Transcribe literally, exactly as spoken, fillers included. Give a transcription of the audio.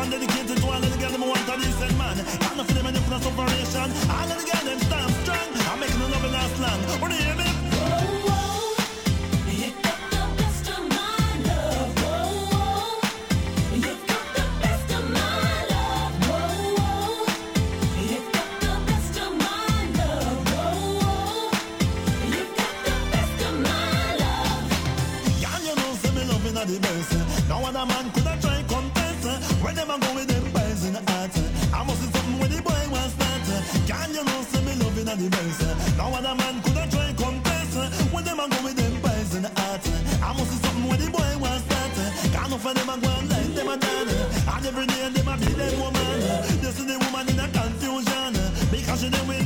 one dedicated to all of the girls them want a decent man. Can't no for them and them for no separation. All of the girls them stand strong. I'm making a love in last long. What do you hear me? Whoa, whoa, you got the best of my love. Whoa, whoa, you got the best of my love. Whoa, whoa, you got the best of my love. Whoa, whoa, you got the best of my love. Girl, you know say me loving a the best. No other man could have tried contest. When them a go with them boys in the heart, I must see something when the boy was start. Girl, you know say me loving a the best. No other man could have tried contest. When them a go with them boys in the heart, I must see something when the boy was start. Can't no for them a go and like them a done. And every day them a be them woman. This is the woman in a confusion because she them with